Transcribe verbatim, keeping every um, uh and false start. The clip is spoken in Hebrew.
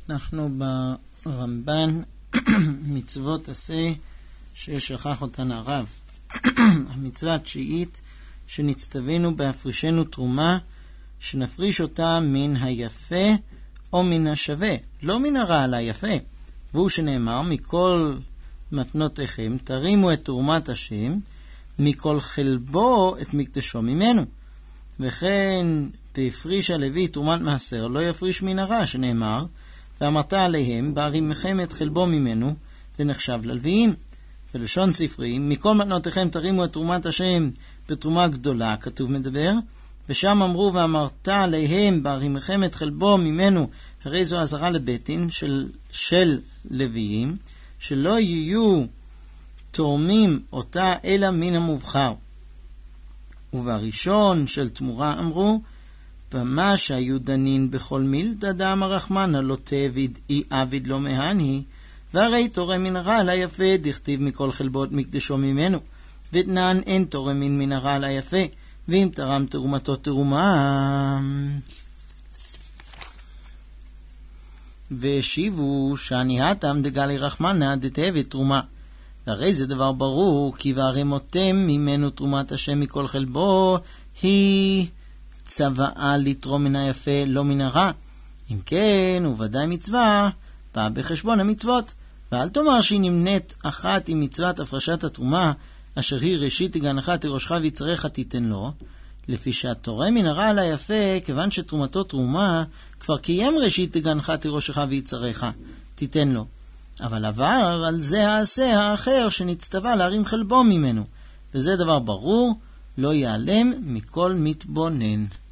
אנחנו ברמב"ן מצוות עשה ששכח אותן הרב. המצווה התשיעית שנצטווינו בהפרישנו תרומה, שנפריש אותה מן היפה או מן השווה, לא מן הרע על היפה. והוא שנאמר, מכל מתנותיכם תרימו את תרומת השם, מכל חלבו את מקדשו ממנו. וכן בהפריש הלוי תרומת מעשר לא יפריש מן הרע, שנאמר, ואמרת עליהם בהרימכם את חלבו ממנו, ונחשב ללוויים. ולשון ספרי, מכל מתנותיכם תרימו את תרומת השם בתרומה גדולה, כתוב מדבר, ושם אמרו ואמרת עליהם בהרימכם את חלבו ממנו, הרי זו עזרה לבטין של, של לוויים, שלא יהיו תורמים אותה אלא מן המובחר. ובראשון של תמורה אמרו, במה שהיו דנין בכל מילתא דאמר רחמנא לא תעביד אי עביד לא מהני, והרי תורם מן הרע ליפה, דכתיב מכל חלבות מקדשו ממנו, ותנן אין תורם מן מן הרע ליפה, ואם תרם תרומתו תרומה. והשיבו שהניהתם דגלי רחמנא דתעבד תרומה. והרי זה דבר ברור, כי והרימותם ממנו תרומת השם מכל חלבו, היא צוואה לתרום מן היפה, לא מן הרע. אם כן, וודאי מצווה, באה בחשבון המצוות. ואל תאמר שהיא נמנית אחת עם מצוות הפרשת התרומה, אשר היא ראשית תגנך תירושך ויצריך תיתן לו, לפי שהתורם מן הרע על היפה, כיוון שתרומתו תרומה, כבר קיים ראשית תגנך תירושך ויצריך תיתן לו. אבל עבר על זה העשה האחר שנצטווה להרים חלבו ממנו, וזה דבר ברור, לא ייעלם מכל מתבונן.